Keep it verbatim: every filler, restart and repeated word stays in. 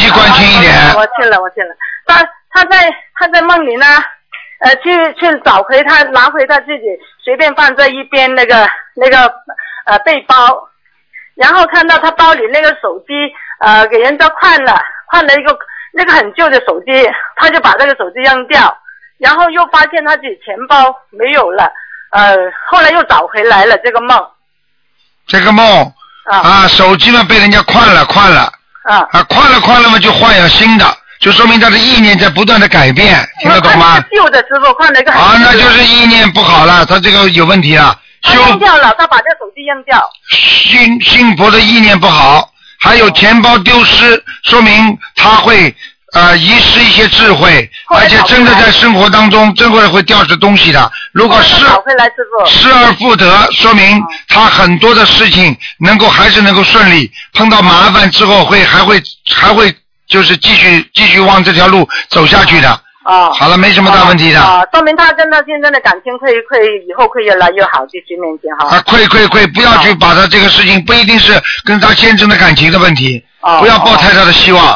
观轻一点。 我去了，我去了。他他在他在梦里呢，呃，去去找回他，拿回他自己随便放在一边那个那个呃背包，然后看到他包里那个手机呃给人家换了，换了一个那个很旧的手机，他就把这个手机扔掉，然后又发现他自己钱包没有了，呃，后来又找回来了这个梦。 这个梦啊, 啊，手机嘛被人家换了换了啊啊换了换了嘛就换了新的。就说明他的意念在不断的改变，听得懂吗？ 旧的师傅换了一个。 啊，那就是意念不好了，他这个有问题了。 他扔掉了，他把这手机扔掉。 信信佛的意念不好，还有钱包丢失，说明他会呃遗失一些智慧，而且真的在生活当中真会会掉失东西的。如果失失而复得，说明他很多的事情能够还是能够顺利，碰到麻烦之后会还会还会。就是继续继续往这条路走下去的。哦。好了，没什么大问题的。 啊，说明他跟他先生的感情会会以后会越来越好，继续面前哈。 啊，会会会，不要去把他这个事情，不一定是跟他先生的感情的问题，哦、不要抱太大的希望。